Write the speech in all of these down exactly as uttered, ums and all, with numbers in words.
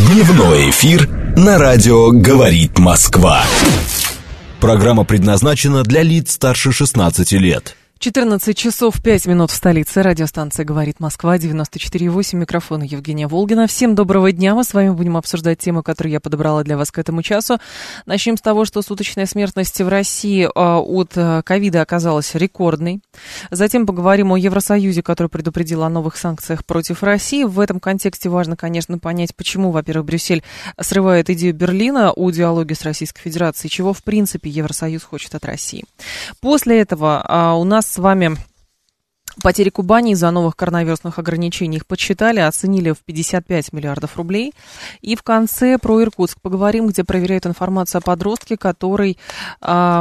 Дневной эфир на радио «Говорит Москва». Программа предназначена для лиц старше шестнадцати лет. четырнадцать часов пять минут в столице. Радиостанция «Говорит Москва», девяносто четыре и восемь. Микрофон Евгения Волгина. Всем доброго дня. Мы с вами будем обсуждать темы, которые я подобрала для вас к этому часу. Начнем с того, что суточная смертность в России от ковида оказалась рекордной. Затем поговорим о Евросоюзе, который предупредил о новых санкциях против России. В этом контексте важно, конечно, понять, почему, во-первых, Брюссель срывает идею Берлина о диалоге с Российской Федерацией, чего, в принципе, Евросоюз хочет от России. После этого у нас с вами потери Кубани из-за новых коронавирусных ограничений их подсчитали, оценили в пятьдесят пять миллиардов рублей. И в конце про Иркутск поговорим, где проверяют информацию о подростке, который а,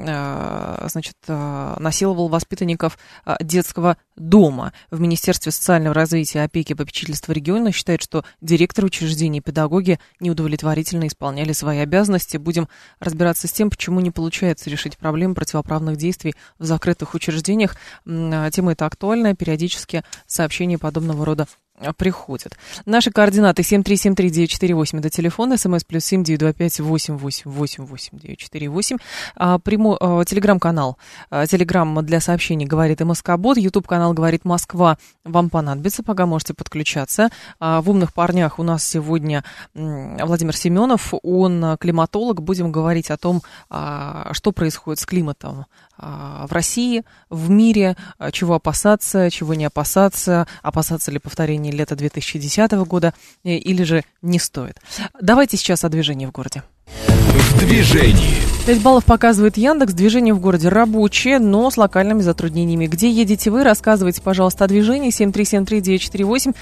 а, значит, а, насиловал воспитанников а, детского дома. В Министерстве социального развития, опеки и попечительства региона считают, что директоры учреждений и педагоги неудовлетворительно исполняли свои обязанности. Будем разбираться с тем, почему не получается решить проблему противоправных действий в закрытых учреждениях. Тема эта актуальная, периодически сообщения подобного рода приходят. Наши координаты семь три семь три девять четыре восемь, это телефон, смс плюс семь девять два пять восемь восемь восемь восемь девять четыре восемь. А, прямо, а, телеграм-канал, а, телеграм для сообщений «Говорит МСК-бот», ютуб-канал «Говорит Москва» вам понадобится, пока можете подключаться. А, в «Умных парнях» у нас сегодня м, Владимир Семенов, он климатолог, будем говорить о том, а, что происходит с климатом а, в России, в мире, а, чего опасаться, чего не опасаться, опасаться ли повторения лета две тысячи десятого года, или же не стоит. Давайте сейчас о движении в городе. В движении. пять баллов показывает Яндекс. Движение в городе рабочее, но с локальными затруднениями. Где едете вы? Рассказывайте, пожалуйста, о движении. семь три семь три девять четыре восемь.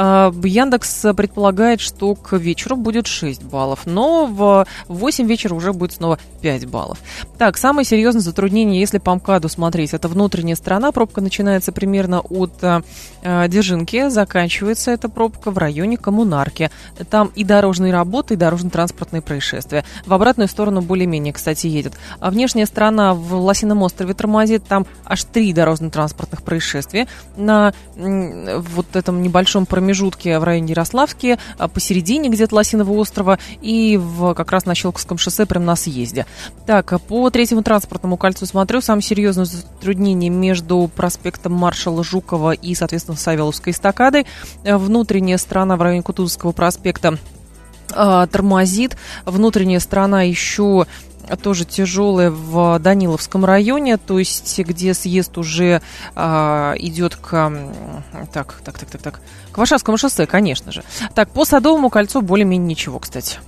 Яндекс предполагает, что к вечеру будет шесть баллов, но в восемь вечера уже будет снова пять баллов. Так, самое серьезное затруднение, если по МКАДу смотреть, это внутренняя сторона. Пробка начинается примерно от Дзержинки, заканчивается эта пробка в районе Коммунарки. Там и дорожные работы, и дорожно-транспортные происшествия. В обратную сторону более-менее, кстати, едет. А внешняя сторона в Лосином острове тормозит. Там аж три дорожно-транспортных происшествия. На м, вот этом небольшом промежутке в районе Ярославски, посередине где-то Лосиного острова и в, как раз на Щелковском шоссе прямо на съезде. Так, по третьему транспортному кольцу смотрю. Самое серьезное затруднение между проспектом маршала Жукова и, соответственно, Савеловской эстакадой. Внутренняя сторона в районе Кутузовского проспекта тормозит. Внутренняя сторона еще тоже тяжелая в Даниловском районе, то есть где съезд уже а, идет к так, так, так, так, так, к Варшавскому шоссе, конечно же. Так, по Садовому кольцу более-менее ничего, кстати.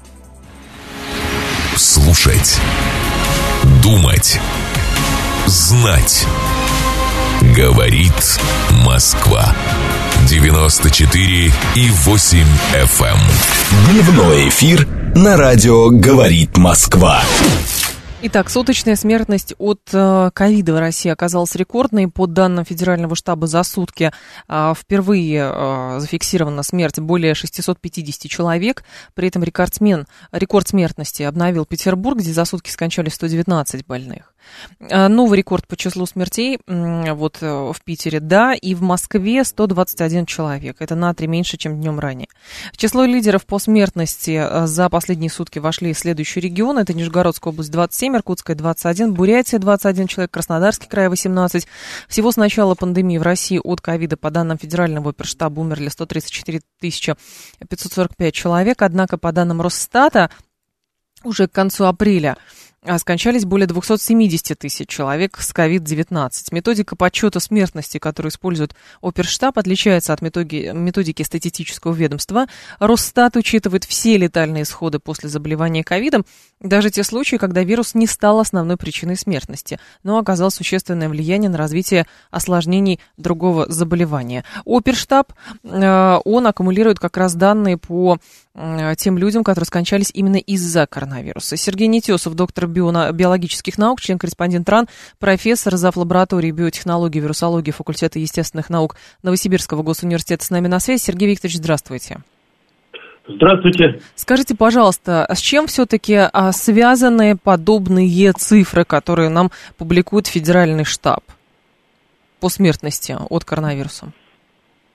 Слушать, думать, знать. Говорит Москва. девяносто четыре и восемь эф эм. Дневной эфир на радио «Говорит Москва». Итак, суточная смертность от ковида в России оказалась рекордной. По данным Федерального штаба, за сутки а, впервые а, зафиксирована смерть более шестьсот пятьдесят человек. При этом рекордсмен, рекорд смертности обновил Петербург, где за сутки скончались сто девятнадцать больных. Новый рекорд по числу смертей вот в Питере, да, и в Москве сто двадцать один человек. Это на три меньше, чем днем ранее. В число лидеров по смертности за последние сутки вошли следующие регионы. Это Нижегородская область двадцать семь, Иркутская двадцать один, Бурятия двадцать один человек, Краснодарский край восемнадцать. Всего с начала пандемии в России от ковида, по данным Федерального оперштаба, умерли сто тридцать четыре тысячи пятьсот сорок пять человек. Однако, по данным Росстата, уже к концу апреля скончались более двести семьдесят тысяч человек с ковид девятнадцать. Методика подсчета смертности, которую использует оперштаб, отличается от методики, методики статистического ведомства. Росстат учитывает все летальные исходы после заболевания ковидом, даже те случаи, когда вирус не стал основной причиной смертности, но оказал существенное влияние на развитие осложнений другого заболевания. Оперштаб, он аккумулирует как раз данные по тем людям, которые скончались именно из-за коронавируса. Сергей Нетесов, доктор биологических наук, член-корреспондент РАН, профессор, зав. Лаборатории биотехнологии, вирусологии факультета естественных наук Новосибирского госуниверситета с нами на связи. Сергей Викторович, здравствуйте. Здравствуйте. Скажите, пожалуйста, с чем все-таки связаны подобные цифры, которые нам публикует Федеральный штаб по смертности от коронавируса?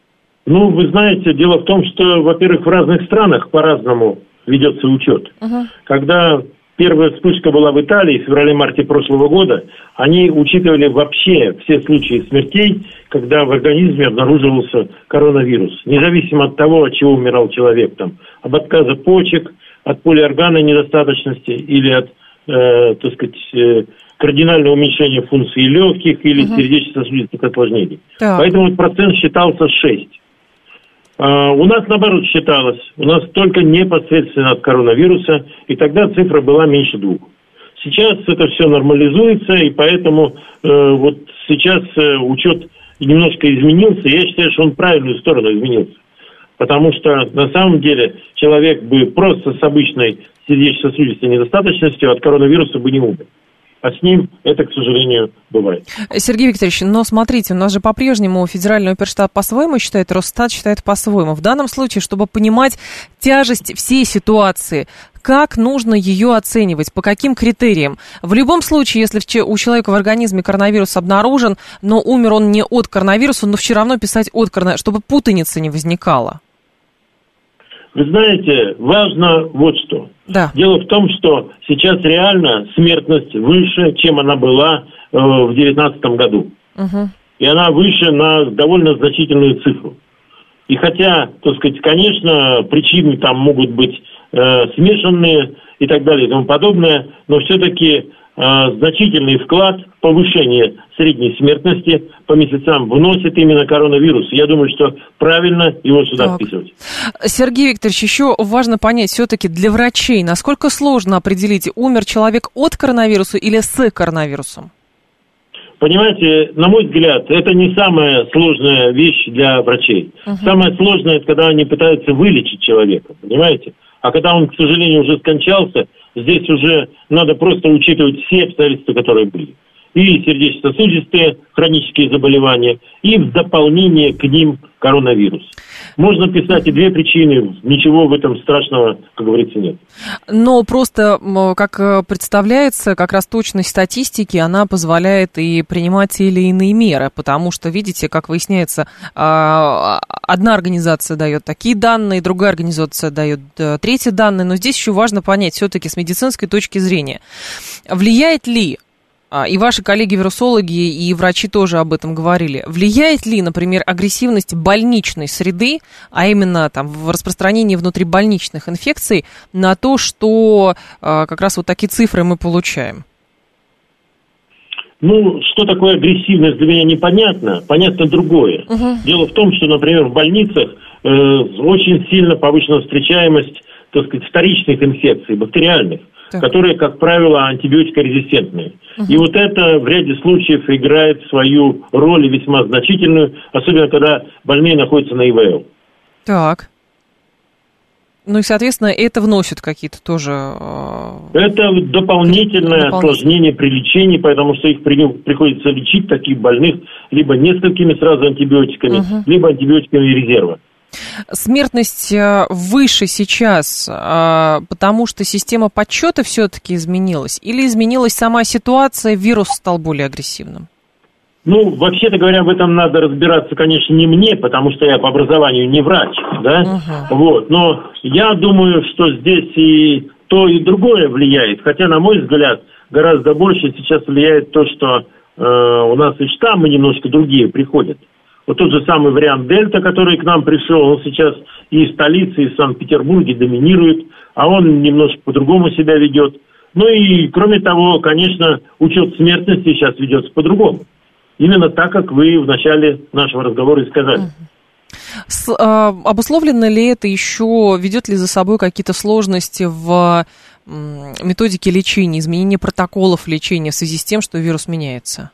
Ну, вы знаете, дело в том, что, во-первых, в разных странах по-разному ведется учет. Uh-huh. Когда первая вспышка была в Италии в феврале-марте прошлого года, они учитывали вообще все случаи смертей, когда в организме обнаруживался коронавирус. Независимо от того, от чего умирал человек, там, от отказа почек, от полиорганной недостаточности или от, э, так сказать, э, кардинального уменьшения функции легких или uh-huh. сердечно-сосудистых осложнений. Так. Поэтому процент считался шесть. А у нас, наоборот, считалось, у нас только непосредственно от коронавируса, и тогда цифра была меньше двух. Сейчас это все нормализуется, и поэтому э, вот сейчас э, учет немножко изменился, я считаю, что он в правильную сторону изменился. Потому что на самом деле человек бы просто с обычной сердечно-сосудистой недостаточностью от коронавируса бы не умер. А с ним это, к сожалению, бывает. Сергей Викторович, но смотрите, у нас же по-прежнему федеральный оперштаб по-своему считает, Росстат считает по-своему. В данном случае, чтобы понимать тяжесть всей ситуации, как нужно ее оценивать, по каким критериям? В любом случае, если у человека в организме коронавирус обнаружен, но умер он не от коронавируса, но все равно писать от коронавируса, чтобы путаница не возникала. Вы знаете, важно вот что. Да. Дело в том, что сейчас реально смертность выше, чем она была э, в две тысячи девятнадцатом году. Угу. И она выше на довольно значительную цифру. И хотя, так сказать, конечно, причины там могут быть э, смешанные и так далее и тому подобное, но все-таки э, значительный вклад в повышение средней смертности по месяцам вносит именно коронавирус. Я думаю, что правильно его сюда так. вписывать. Сергей Викторович, еще важно понять все-таки для врачей, насколько сложно определить, умер человек от коронавируса или с коронавирусом? Понимаете, на мой взгляд, это не самая сложная вещь для врачей. Uh-huh. Самое сложное, это когда они пытаются вылечить человека, понимаете? А когда он, к сожалению, уже скончался, здесь уже надо просто учитывать все обстоятельства, которые были. И сердечно-сосудистые хронические заболевания, и в дополнение к ним коронавирус. Можно писать и две причины, ничего в этом страшного, как говорится, нет. Но просто, как представляется, как раз точность статистики, она позволяет и принимать те или иные меры, потому что, видите, как выясняется, одна организация дает такие данные, другая организация дает третьи данные, но здесь еще важно понять все-таки с медицинской точки зрения, влияет ли, и ваши коллеги-вирусологи, и врачи тоже об этом говорили, влияет ли, например, агрессивность больничной среды, а именно там в распространении внутрибольничных инфекций, на то, что как раз вот такие цифры мы получаем? Ну, что такое агрессивность, для меня непонятно. Понятно другое. Uh-huh. Дело в том, что, например, в больницах э, очень сильно повышена встречаемость, так сказать, вторичных инфекций, бактериальных, так. которые, как правило, антибиотикорезистентные. Uh-huh. И вот это в ряде случаев играет свою роль и весьма значительную, особенно когда больные находятся на ИВЛ. Так. Ну и, соответственно, это вносит какие-то тоже... Это дополнительное осложнение при лечении, потому что их при, приходится лечить, таких больных, либо несколькими сразу антибиотиками, uh-huh. либо антибиотиками резерва. Смертность выше сейчас, потому что система подсчета все-таки изменилась? Или изменилась сама ситуация, вирус стал более агрессивным? Ну, вообще-то говоря, в этом надо разбираться, конечно, не мне, потому что я по образованию не врач, да, uh-huh. вот, но я думаю, что здесь и то, и другое влияет, хотя, на мой взгляд, гораздо больше сейчас влияет то, что э, у нас и штаммы немножко другие приходят. Вот тот же самый вариант Дельта, который к нам пришел, он сейчас и в столице, и в Санкт-Петербурге доминирует, а он немножко по-другому себя ведет. Ну и, кроме того, конечно, учет смертности сейчас ведется по-другому. Именно так, как вы в начале нашего разговора и сказали. С, а, обусловлено ли это еще, ведет ли за собой какие-то сложности в м, методике лечения, изменение протоколов лечения в связи с тем, что вирус меняется?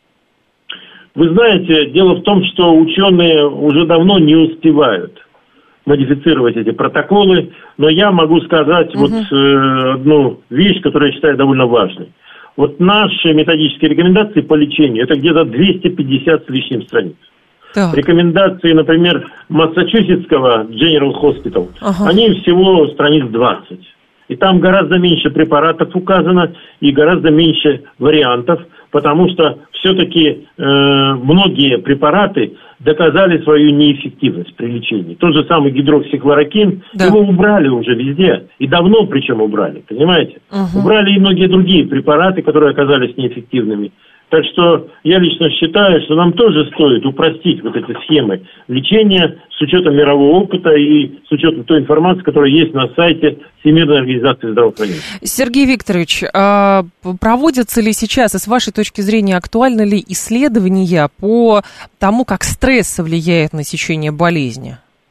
Вы знаете, дело в том, что ученые уже давно не успевают модифицировать эти протоколы, но я могу сказать uh-huh. вот э, одну вещь, которую я считаю довольно важной. Вот наши методические рекомендации по лечению, это где-то двести пятьдесят с лишним страниц. Так. Рекомендации, например, Массачусетского General Hospital, ага. они всего страниц двадцать. И там гораздо меньше препаратов указано и гораздо меньше вариантов, потому что все-таки э, многие препараты доказали свою неэффективность при лечении. Тот же самый гидроксихлорокин, да. его убрали уже везде, и давно причем убрали, понимаете? Угу. Убрали и многие другие препараты, которые оказались неэффективными. Так что я лично считаю, что нам тоже стоит упростить вот эти схемы лечения с учетом мирового опыта и с учетом той информации, которая есть на сайте Всемирной организации здравоохранения. Сергей Викторович, а проводятся ли сейчас, и с вашей точки зрения, актуальны ли исследования по тому, как стресс влияет на течение болезни?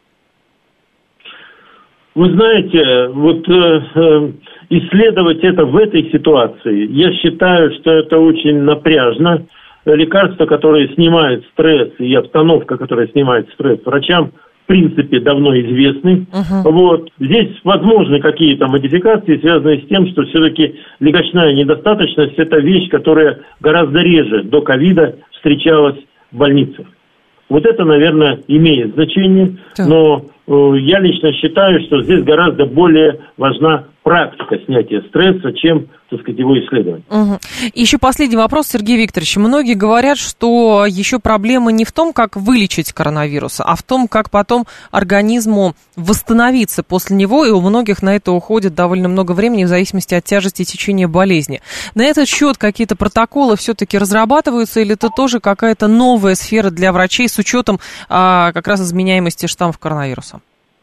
Вы знаете, вот э, исследовать это в этой ситуации, я считаю, что это очень напряжно. Лекарства, которые снимают стресс, и обстановка, которая снимает стресс, врачам, в принципе, давно известны. Uh-huh. Вот. Здесь возможны какие-то модификации, связанные с тем, что все-таки легочная недостаточность – это вещь, которая гораздо реже до ковида встречалась в больницах. Вот это, наверное, имеет значение, но э, я лично считаю, что здесь гораздо более важна практика снятия стресса, чем, так сказать, его исследование. Угу. Еще последний вопрос, Сергей Викторович. Многие говорят, что еще проблема не в том, как вылечить коронавирус, а в том, как потом организму восстановиться после него, и у многих на это уходит довольно много времени в зависимости от тяжести течения болезни. На этот счет какие-то протоколы все-таки разрабатываются, или это тоже какая-то новая сфера для врачей с учетом а, как раз изменяемости штаммов коронавируса?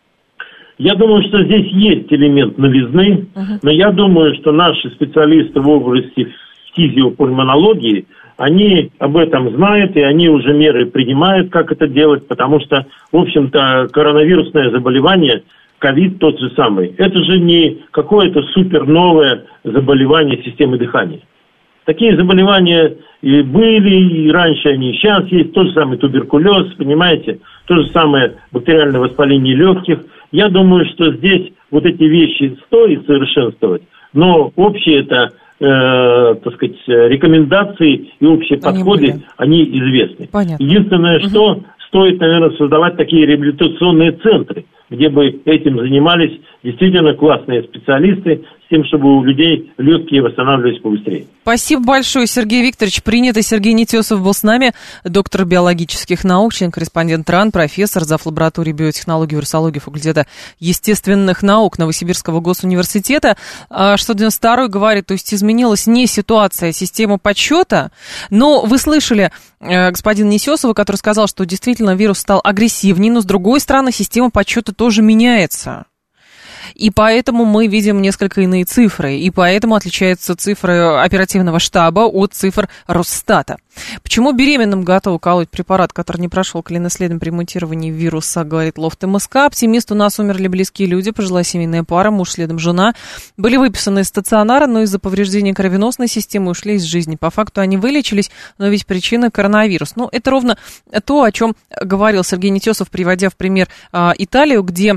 Я думаю, что здесь есть элемент новизны, uh-huh. но я думаю, что наши специалисты в области фтизиопульмонологии, они об этом знают, и они уже меры принимают, как это делать, потому что, в общем-то, коронавирусное заболевание, ковид тот же самый, это же не какое-то супер новое заболевание системы дыхания. Такие заболевания и были, и раньше они и сейчас есть, тот же самый туберкулез, понимаете, то же самое бактериальное воспаление легких. Я думаю, что здесь вот эти вещи стоит совершенствовать, но общие это, э, так сказать, рекомендации и общие они подходы, были. Они известны. Понятно. Единственное, угу. что стоит, наверное, создавать такие реабилитационные центры, где бы этим занимались действительно классные специалисты, с тем, чтобы у людей легкие восстанавливались побыстрее. Спасибо большое, Сергей Викторович. Принято. Сергей Нетесов был с нами, доктор биологических наук, член-корреспондент РАН, профессор, зав. Лаборатории биотехнологии и вирусологии факультета естественных наук Новосибирского госуниверситета. сто девяносто второй говорит, то есть изменилась не ситуация, а система подсчета, но вы слышали господина Нетесова, который сказал, что действительно вирус стал агрессивнее, но с другой стороны система подсчета тоже меняется. И поэтому мы видим несколько иные цифры, и поэтому отличаются цифры оперативного штаба от цифр Росстата. Почему беременным готовы колоть препарат, который не прошел клиническое при мутировании вируса, говорит Лофт МСК. Оптимист: у нас умерли близкие люди, пожилая семейная пара, муж следом жена. Были выписаны из стационара, но из-за повреждения кровеносной системы ушли из жизни. По факту они вылечились, но ведь причина коронавирус. Ну, это ровно то, о чем говорил Сергей Нетесов, приводя в пример а, Италию, где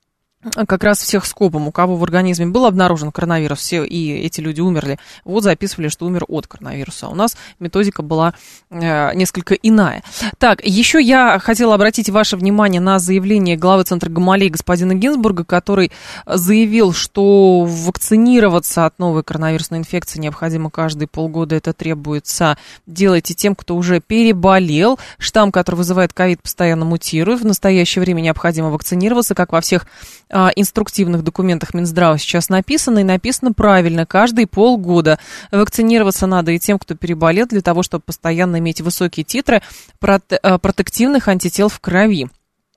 как раз всех скопом, у кого в организме был обнаружен коронавирус, все, и эти люди умерли, вот записывали, что умер от коронавируса. У нас методика была э, несколько иная. Так, еще я хотела обратить ваше внимание на заявление главы Центра Гамалеи господина Гинзбурга, который заявил, что вакцинироваться от новой коронавирусной инфекции необходимо каждые полгода. Это требуется делать и тем, кто уже переболел. Штамм, который вызывает ковид, постоянно мутирует. В настоящее время необходимо вакцинироваться, как во всех инструктивных документах Минздрава сейчас написано, и написано правильно, каждые полгода. Вакцинироваться надо и тем, кто переболел, для того, чтобы постоянно иметь высокие титры протективных антител в крови.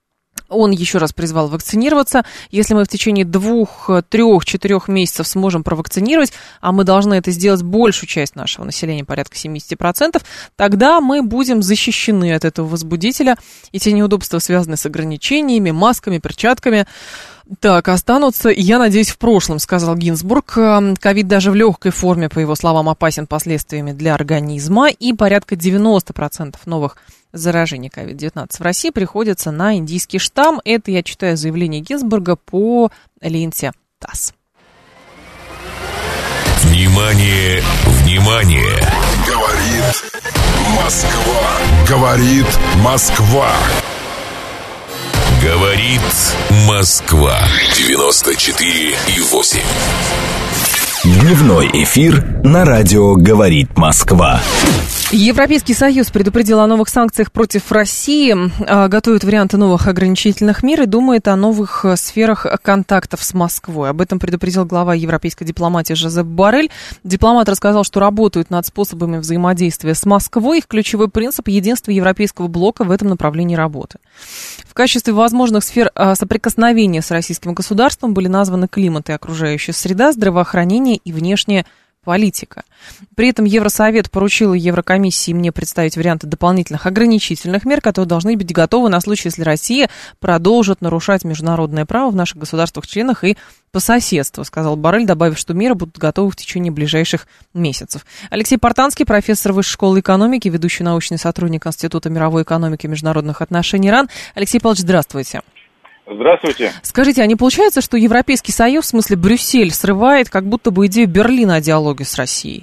Он еще раз призвал вакцинироваться. Если мы в течение двух, трех, четырех месяцев сможем провакцинировать, а мы должны это сделать большую часть нашего населения, порядка семьдесят процентов, тогда мы будем защищены от этого возбудителя. И те неудобства, связанные с ограничениями, масками, перчатками, так, останутся, я надеюсь, в прошлом, сказал Гинзбург. Ковид даже в легкой форме, по его словам, опасен последствиями для организма, и порядка девяносто процентов новых заражений ковид девятнадцать в России приходится на индийский штамм. Это я читаю заявление Гинзбурга по ленте ТАСС. Внимание, внимание! Говорит Москва. Говорит Москва. Говорит Москва. девяносто четыре и восемь. Дневной эфир на радио «Говорит Москва». Европейский Союз предупредил о новых санкциях против России, готовит варианты новых ограничительных мер и думает о новых сферах контактов с Москвой. Об этом предупредил глава европейской дипломатии Жозеп Боррель. Дипломат рассказал, что работают над способами взаимодействия с Москвой. Их ключевой принцип — единство европейского блока в этом направлении работы. В качестве возможных сфер соприкосновения с российским государством были названы климат и окружающая среда, здравоохранение и внешняя политика. При этом Евросовет поручил Еврокомиссии мне представить варианты дополнительных ограничительных мер, которые должны быть готовы на случай, если Россия продолжит нарушать международное право в наших государствах-членах и по соседству, сказал Боррель, добавив, что меры будут готовы в течение ближайших месяцев. Алексей Портанский, профессор Высшей школы экономики, ведущий научный сотрудник Института мировой экономики и международных отношений РАН. Алексей Павлович, здравствуйте. Здравствуйте. Скажите, а не получается, что Европейский Союз, в смысле Брюссель, срывает как будто бы идею Берлина о диалоге с Россией?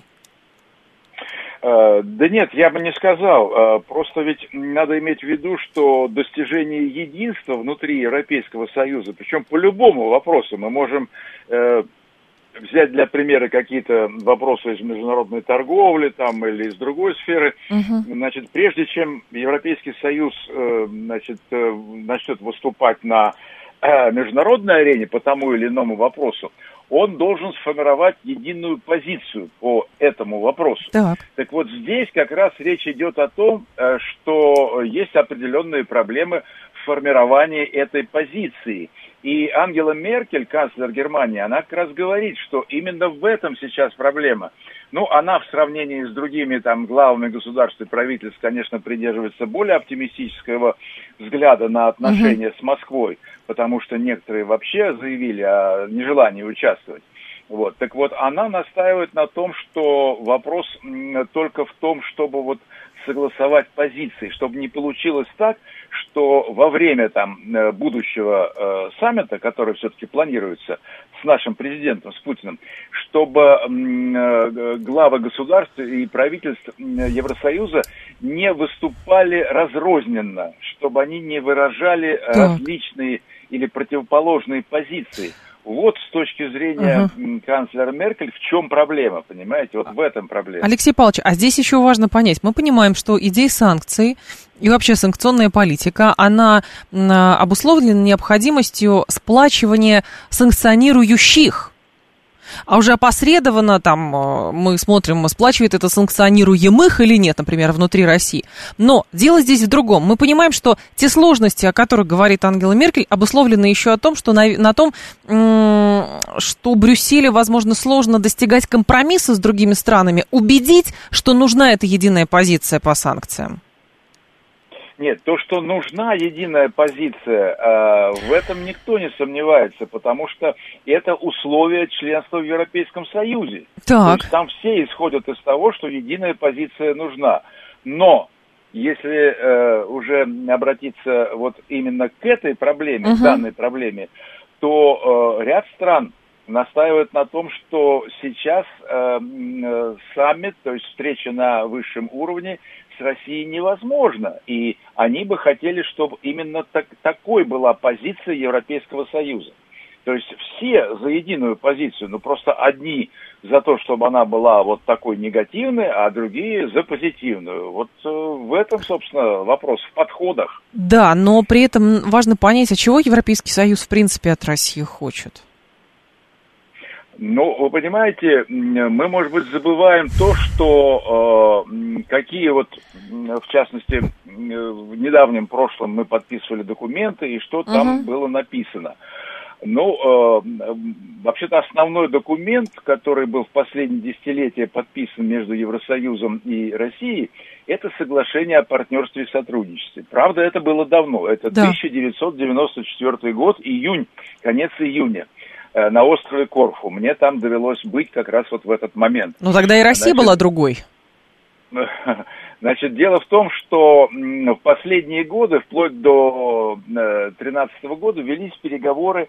Uh, да нет, я бы не сказал. Uh, просто ведь надо иметь в виду, что достижение единства внутри Европейского Союза, причем по любому вопросу, мы можем uh, взять для примера какие-то вопросы из международной торговли там, или из другой сферы. Uh-huh. Значит, прежде чем Европейский Союз uh, значит, uh, начнет выступать на uh, международной арене по тому или иному вопросу, он должен сформировать единую позицию по этому вопросу. Так. так вот здесь как раз речь идет о том, что есть определенные проблемы в формировании этой позиции. И Ангела Меркель, канцлер Германии, она как раз говорит, что именно в этом сейчас проблема. Ну, она в сравнении с другими там главами государств и правительств, конечно, придерживается более оптимистического взгляда на отношения uh-huh. с Москвой, потому что некоторые вообще заявили о нежелании участвовать. Вот. Так вот, она настаивает на том, что вопрос только в том, чтобы вот согласовать позиции, чтобы не получилось так, что во время там будущего э, саммита, который все-таки планируется с нашим президентом, с Путиным, чтобы э, главы государств и правительств Евросоюза не выступали разрозненно, чтобы они не выражали так. различные или противоположные позиции. Вот с точки зрения uh-huh. канцлера Меркель, в чем проблема, понимаете? Вот в этом проблема. Алексей Павлович, а здесь еще важно понять. Мы понимаем, что идея санкций и вообще санкционная политика, она обусловлена необходимостью сплачивания санкционирующих. А уже опосредованно там мы смотрим, сплачивает это санкционируемых или нет, например, внутри России. Но дело здесь в другом. Мы понимаем, что те сложности, о которых говорит Ангела Меркель, обусловлены еще о том, что на, на том, что Брюсселю, возможно, сложно достигать компромисса с другими странами, убедить, что нужна эта единая позиция по санкциям. Нет, то, что нужна единая позиция, э, в этом никто не сомневается, потому что это условие членства в Европейском Союзе. Так. То есть там все исходят из того, что единая позиция нужна. Но если э, уже обратиться вот именно к этой проблеме, uh-huh. к данной проблеме, то э, ряд стран настаивают на том, что сейчас э, э, саммит, то есть встреча на высшем уровне, с Россией невозможно. И они бы хотели, чтобы именно так, такой была позиция Европейского Союза. То есть все за единую позицию, но просто одни за то, чтобы она была вот такой негативной, а другие за позитивную. Вот э, в этом, собственно, вопрос, в подходах. Да, но при этом важно понять, а чего Европейский Союз в принципе от России хочет? Ну, вы понимаете, мы, может быть, забываем то, что э, какие вот, в частности, в недавнем прошлом мы подписывали документы, и что там uh-huh. было написано. Ну, э, вообще-то основной документ, который был в последние десятилетия подписан между Евросоюзом и Россией, это соглашение о партнерстве и сотрудничестве. Правда, это было давно, это да. тысяча девятьсот девяносто четвёртый год, июнь, конец июня. На острове Корфу. Мне там довелось быть как раз вот в этот момент. Ну, тогда и Россия Значит, была другой. Значит, дело в том, что в последние годы, вплоть до две тысячи тринадцатого года, велись переговоры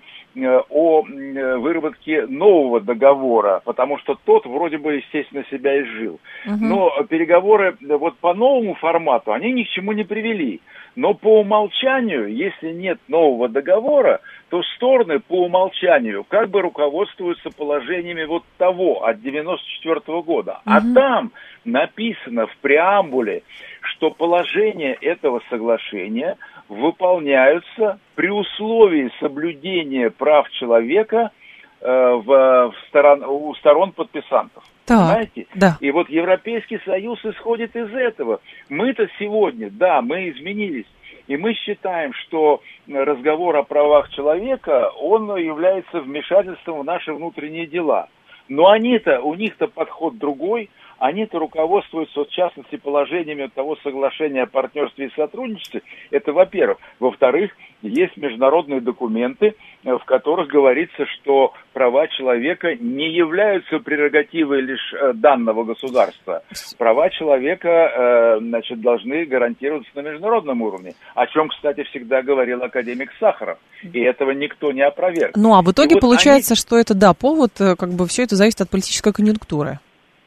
о выработке нового договора, потому что тот вроде бы, естественно, себя изжил. Угу. Но переговоры вот по новому формату, они ни к чему не привели. Но по умолчанию, если нет нового договора, то стороны по умолчанию как бы руководствуются положениями вот того, от девяносто четвёртого года. Угу. А там написано в преамбуле, что положения этого соглашения выполняются при условии соблюдения прав человека э, в, в сторон, у сторон подписантов. Так, понимаете? Да. И вот Европейский Союз исходит из этого. Мы-то сегодня, да, мы изменились. И мы считаем, что разговор о правах человека, он является вмешательством в наши внутренние дела. Но они-то, у них-то подход другой. Они-то руководствуются, в частности, положениями того соглашения о партнерстве и сотрудничестве. Это, во-первых. Во-вторых, есть международные документы, в которых говорится, что права человека не являются прерогативой лишь данного государства. Права человека, значит, должны гарантироваться на международном уровне. О чем, кстати, всегда говорил академик Сахаров. И этого никто не опроверг. Ну, а в итоге вот получается, они... что это, да, повод, как бы все это зависит от политической конъюнктуры.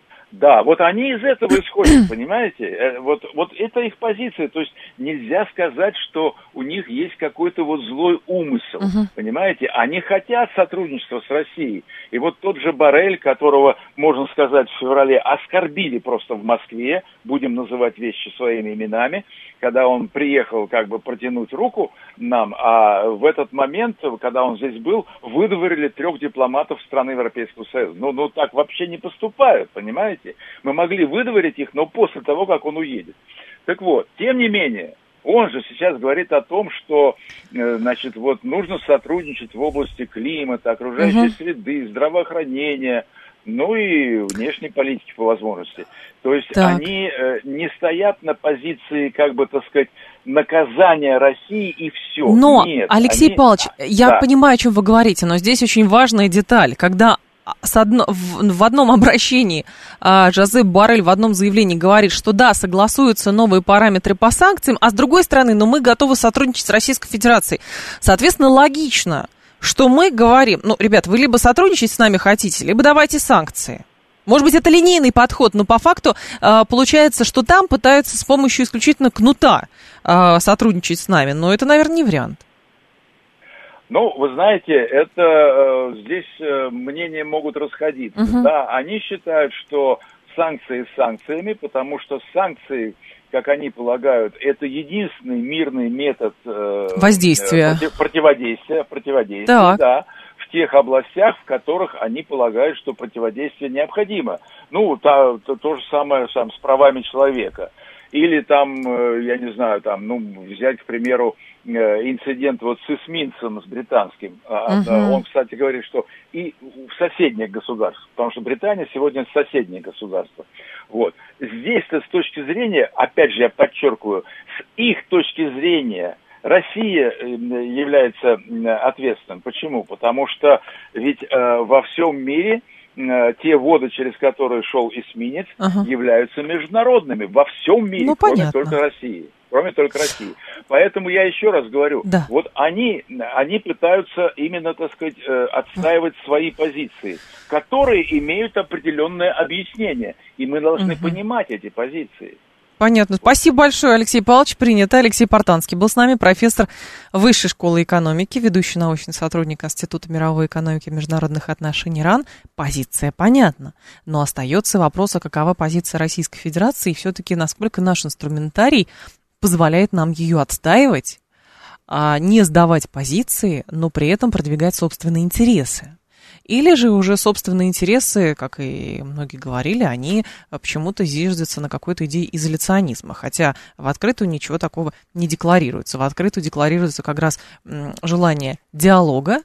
Да, вот они из этого исходят, понимаете? Вот, вот это их позиция. То есть нельзя сказать, что у них есть какой-то вот злой умысел, uh-huh. понимаете? Они хотят сотрудничества с Россией. И вот тот же Боррель, которого, можно сказать, в феврале оскорбили просто в Москве, будем называть вещи своими именами, когда он приехал как бы протянуть руку нам, а в этот момент, когда он здесь был, выдворили трех дипломатов страны Европейского Союза. Ну, ну так вообще не поступают, понимаете? Мы могли выдворить их, но после того, как он уедет. Так вот, тем не менее, он же сейчас говорит о том, что, значит, вот нужно сотрудничать в области климата, окружающей uh-huh. среды, здравоохранения, ну и внешней политики по возможности. То есть так. они э, не стоят на позиции, как бы, так сказать, наказания России и все. Но, Нет, Алексей они... Павлович, я да. понимаю, о чем вы говорите, но здесь очень важная деталь. Когда с одно, в, в одном обращении а, Жозеп Боррель в одном заявлении говорит, что да, согласуются новые параметры по санкциям, а с другой стороны, но мы готовы сотрудничать с Российской Федерацией. Соответственно, логично, что мы говорим, ну, ребят, вы либо сотрудничать с нами хотите, либо давайте санкции. Может быть, это линейный подход, но по факту э, получается, что там пытаются с помощью исключительно кнута э, сотрудничать с нами, но это, наверное, не вариант. Ну, вы знаете, это э, здесь э, мнения могут расходиться. Uh-huh. Да, они считают, что санкции с санкциями, потому что санкции, как они полагают, это единственный мирный метод э, воздействия, против, противодействия, противодействия, да, в тех областях, в которых они полагают, что противодействие необходимо. Ну, та, то, то же самое сам, с правами человека. Или там, я не знаю, там, ну, взять, к примеру, инцидент вот с эсминцем, с британским. Uh-huh. Он, кстати, говорит, что и в соседних государствах, потому что Британия сегодня соседнее государство. Вот. Здесь-то с точки зрения, опять же, я подчеркиваю, с их точки зрения Россия является ответственным. Почему? Потому что ведь э, во всем мире э, те воды, через которые шел эсминец, ага. являются международными во всем мире, ну, кроме понятно. только России. Кроме только России. Поэтому я еще раз говорю, да. вот они, они пытаются именно, так сказать, отстаивать свои позиции, которые имеют определенное объяснение. И мы должны угу. понимать эти позиции. Понятно. Спасибо большое, Алексей Павлович. Принято. Алексей Портанский был с нами, профессор Высшей школы экономики, ведущий научный сотрудник Института мировой экономики и международных отношений РАН. Позиция понятна. Но остается вопрос, а какова позиция Российской Федерации и все-таки насколько наш инструментарий позволяет нам ее отстаивать, а не сдавать позиции, но при этом продвигать собственные интересы. Или же уже собственные интересы, как и многие говорили, они почему-то зиждятся на какой-то идее изоляционизма. Хотя в открытую ничего такого не декларируется. В открытую декларируется как раз желание диалога,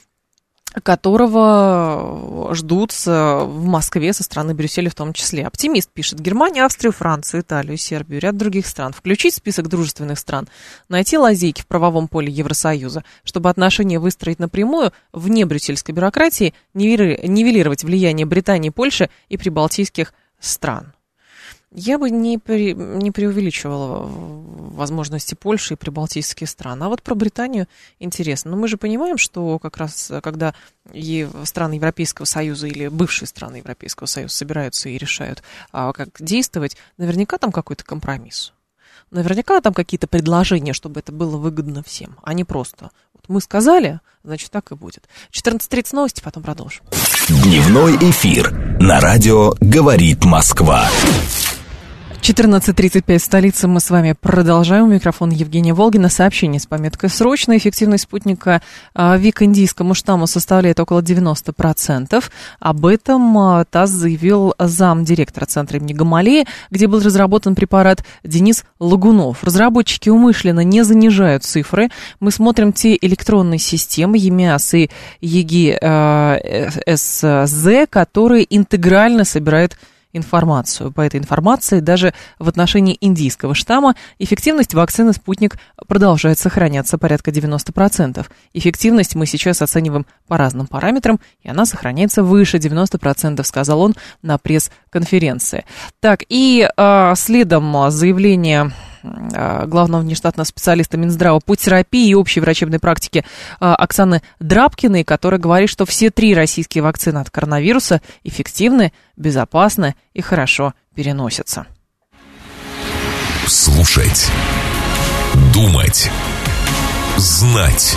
которого ждут в Москве со стороны Брюсселя в том числе. Оптимист пишет: Германию, Австрию, Францию, Италию, Сербию, ряд других стран. Включить в список дружественных стран, найти лазейки в правовом поле Евросоюза, чтобы отношения выстроить напрямую, вне брюссельской бюрократии, нивелировать влияние Британии, Польши и прибалтийских стран. Я бы не, при, не преувеличивала возможности Польши и прибалтийских стран. А вот про Британию интересно. Но мы же понимаем, что как раз когда и страны Европейского Союза или бывшие страны Европейского Союза собираются и решают, а, как действовать, наверняка там какой-то компромисс. Наверняка там какие-то предложения, чтобы это было выгодно всем, а не просто вот мы сказали, значит, так и будет. четырнадцать тридцать новости, потом продолжим. Дневной эфир на радио «Говорит Москва». четырнадцать тридцать пять в столице. Мы с вами продолжаем. У микрофона Евгения Волгина. Сообщение с пометкой «Срочно». Эффективность спутника ВИК индийскому штамму составляет около девяносто процентов. Об этом ТАСС заявил замдиректора центра имени Гамалеи, где был разработан препарат, Денис Лагунов. Разработчики умышленно не занижают цифры. Мы смотрим те электронные системы ЕМИАС и ЕГИ-СЗ, которые интегрально собирают информацию. По этой информации даже в отношении индийского штамма эффективность вакцины «Спутник» продолжает сохраняться порядка девяносто процентов. Эффективность мы сейчас оцениваем по разным параметрам, и она сохраняется выше девяноста процентов, сказал он на пресс-конференции. Так, и э, следом заявление главного внештатного специалиста Минздрава по терапии и общей врачебной практике Оксаны Драбкиной, которая говорит, что все три российские вакцины от коронавируса эффективны, безопасны и хорошо переносятся. Слушать, думать, знать.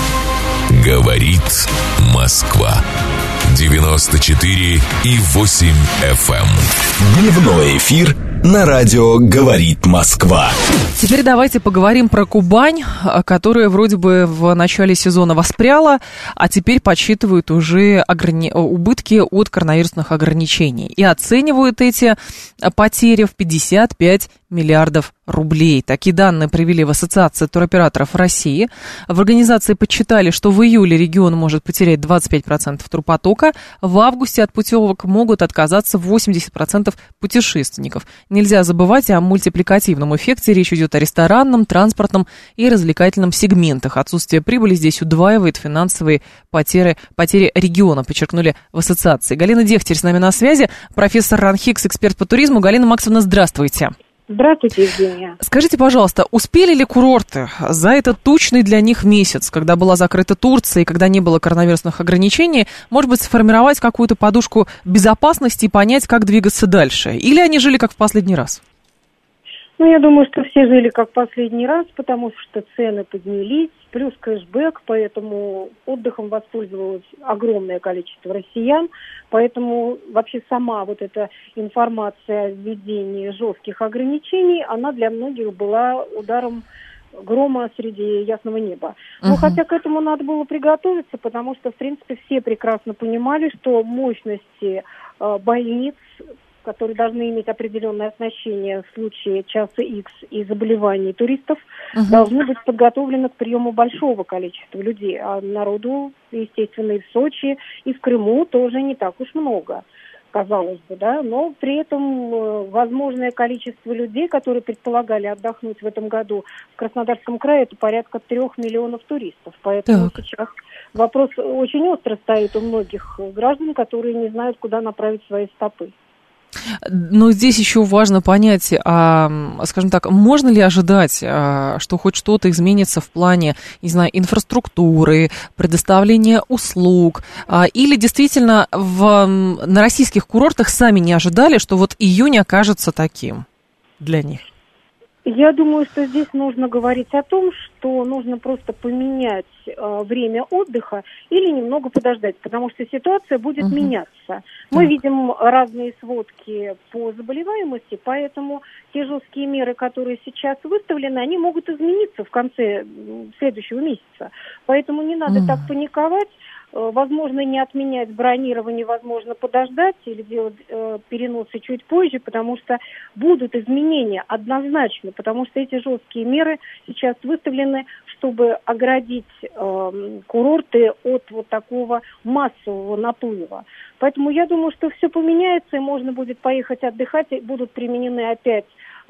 Говорит Москва. девяносто четыре и восемь эф эм. Дневной эфир на радио «Говорит Москва». Теперь давайте поговорим про Кубань, которая вроде бы в начале сезона воспряла, а теперь подсчитывают уже ограни... убытки от коронавирусных ограничений. И оценивают эти потери в пятьдесят пять миллиардов рублей. Такие данные привели в Ассоциацию туроператоров России. В организации подсчитали, что в июле регион может потерять двадцать пять процентов турпотока, в августе от путевок могут отказаться восемьдесят процентов путешественников. Нельзя забывать о мультипликативном эффекте. Речь идет о ресторанном, транспортном и развлекательном сегментах. Отсутствие прибыли здесь удваивает финансовые потери, потери региона, подчеркнули в ассоциации. Галина Дехтерь с нами на связи, профессор РАНХИКС, эксперт по туризму. Галина Максимовна, здравствуйте. Здравствуйте, Евгения. Скажите, пожалуйста, успели ли курорты за этот тучный для них месяц, когда была закрыта Турция и когда не было коронавирусных ограничений, может быть, сформировать какую-то подушку безопасности и понять, как двигаться дальше? Или они жили как в последний раз? Ну, я думаю, что все жили как в последний раз, потому что цены поднялись, плюс кэшбэк, поэтому отдыхом воспользовалось огромное количество россиян, поэтому вообще сама вот эта информация о введении жестких ограничений, она для многих была ударом грома среди ясного неба. Но uh-huh. хотя к этому надо было приготовиться, потому что, в принципе, все прекрасно понимали, что мощности э, больниц, которые должны иметь определенное оснащение в случае часа Икс и заболеваний туристов, uh-huh. должны быть подготовлены к приему большого количества людей. А народу, естественно, и в Сочи, и в Крыму тоже не так уж много, казалось бы, да. Но при этом возможное количество людей, которые предполагали отдохнуть в этом году в Краснодарском крае, это порядка трех миллионов туристов. Поэтому так. сейчас вопрос очень остро стоит у многих граждан, которые не знают, куда направить свои стопы. Но здесь еще важно понять, а, скажем так, можно ли ожидать, а, что хоть что-то изменится в плане, не знаю, инфраструктуры, предоставления услуг, а, или действительно в, на российских курортах сами не ожидали, что вот июнь окажется таким для них? Я думаю, что здесь нужно говорить о том, что нужно просто поменять э, время отдыха или немного подождать, потому что ситуация будет uh-huh. меняться. Мы uh-huh. видим разные сводки по заболеваемости, поэтому те жесткие меры, которые сейчас выставлены, они могут измениться в конце следующего месяца. Поэтому не надо uh-huh. так паниковать. Возможно, не отменять бронирование, возможно, подождать или делать э, переносы чуть позже, потому что будут изменения однозначно, потому что эти жесткие меры сейчас выставлены, чтобы оградить э, курорты от вот такого массового наплыва. Поэтому я думаю, что все поменяется, и можно будет поехать отдыхать, и будут применены опять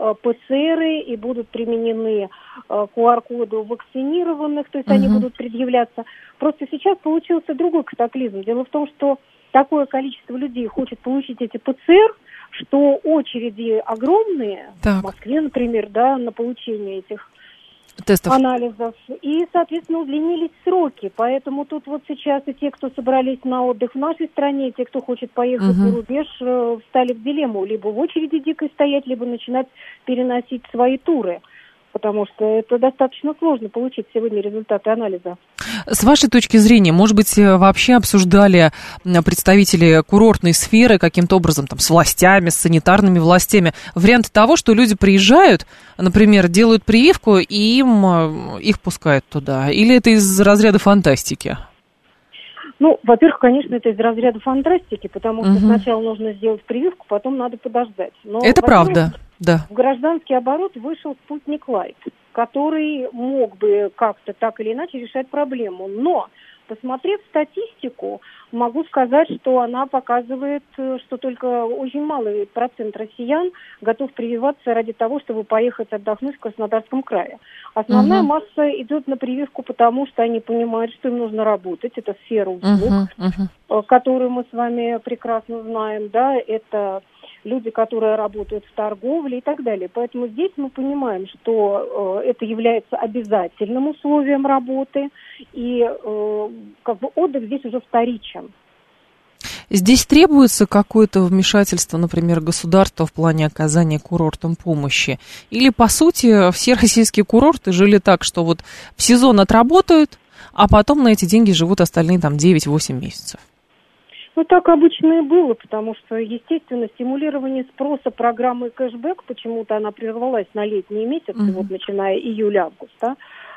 ПЦРы, и будут применены ку ар коды у вакцинированных, то есть uh-huh. они будут предъявляться. Просто сейчас получился другой катаклизм. Дело в том, что такое количество людей хочет получить эти ПЦР, что очереди огромные, так. в Москве, например, да, на получение этих тестов, анализов, и, соответственно, удлинились сроки. Поэтому тут вот сейчас и те, кто собрались на отдых в нашей стране, и те, кто хочет поехать угу. за рубеж, встали в дилемму. Либо в очереди дикой стоять, либо начинать переносить свои туры. Потому что это достаточно сложно получить сегодня результаты анализа. С вашей точки зрения, может быть, вообще обсуждали представители курортной сферы каким-то образом там, с властями, с санитарными властями вариант того, что люди приезжают, например, делают прививку, и им их пускают туда? Или это из разряда фантастики? Ну, во-первых, конечно, это из разряда фантастики, потому что угу. сначала нужно сделать прививку, потом надо подождать. Но, это правда, да. В гражданский оборот вышел «Спутник Лайт», который мог бы как-то так или иначе решать проблему. Но, посмотрев статистику, могу сказать, что она показывает, что только очень малый процент россиян готов прививаться ради того, чтобы поехать отдохнуть в Краснодарском крае. Основная uh-huh. масса идет на прививку, потому что они понимают, что им нужно работать. Это сфера услуг, uh-huh. Uh-huh. которую мы с вами прекрасно знаем. Да, это люди, которые работают в торговле и так далее. Поэтому здесь мы понимаем, что э, это является обязательным условием работы, и э, как бы отдых здесь уже вторичен. Здесь требуется какое-то вмешательство, например, государства в плане оказания курортам помощи? Или, по сути, все российские курорты жили так, что вот в сезон отработают, а потом на эти деньги живут остальные там девять-восемь месяцев? Ну, так обычно и было, потому что, естественно, стимулирование спроса программы кэшбэк, почему-то она прервалась на летние месяцы, mm-hmm. вот начиная июля-августа,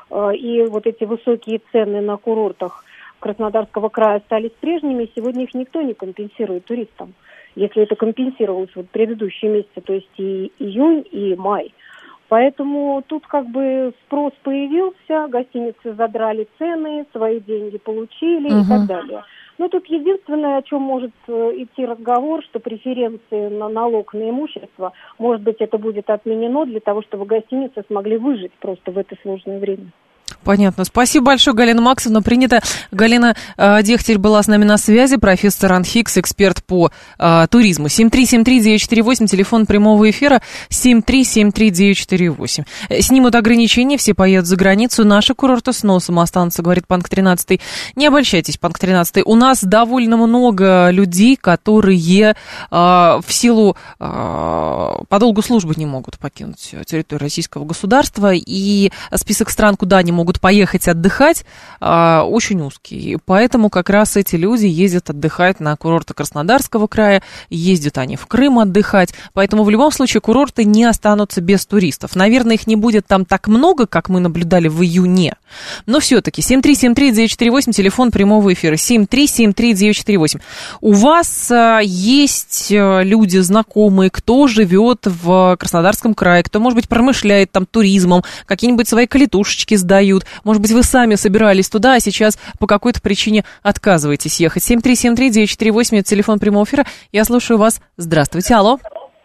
и вот эти высокие цены на курортах Краснодарского края остались прежними, и сегодня их никто не компенсирует туристам, если это компенсировалось вот предыдущие месяцы, то есть и июнь, и май. Поэтому тут как бы спрос появился, гостиницы задрали цены, свои деньги получили uh-huh. и так далее. Но тут единственное, о чем может идти разговор, что преференции на налог на имущество, может быть, это будет отменено для того, чтобы гостиницы смогли выжить просто в это сложное время. Понятно. Спасибо большое, Галина Максовна. Принято. Галина э, Дехтель была с нами на связи, профессор РАНХИКС, эксперт по э, туризму. семь три семь три девять четыре восемь, телефон прямого эфира семь три семь три девять четыре восемь. Снимут ограничения, все поедут за границу. Наши курорты с носом останутся, говорит Панк тринадцатый. Не обольщайтесь, Панк тринадцатый. У нас довольно много людей, которые э, в силу э, по долгу службы не могут покинуть территорию российского государства. И список стран, куда они могут поехать отдыхать, очень узкий. Поэтому как раз эти люди ездят отдыхать на курорты Краснодарского края, ездят они в Крым отдыхать. Поэтому в любом случае курорты не останутся без туристов. Наверное, их не будет там так много, как мы наблюдали в июне. Но все-таки семь три семь три девять четыре восемь, телефон прямого эфира семь три семь три девять четыре восемь. У вас есть люди знакомые, кто живет в Краснодарском крае, кто, может быть, промышляет там туризмом, какие-нибудь свои клетушечки сдают. Может быть, вы сами собирались туда, а сейчас по какой-то причине отказываетесь ехать. семь три семь три девять четыре восемь, это телефон прямого эфира. Я слушаю вас. Здравствуйте, алло.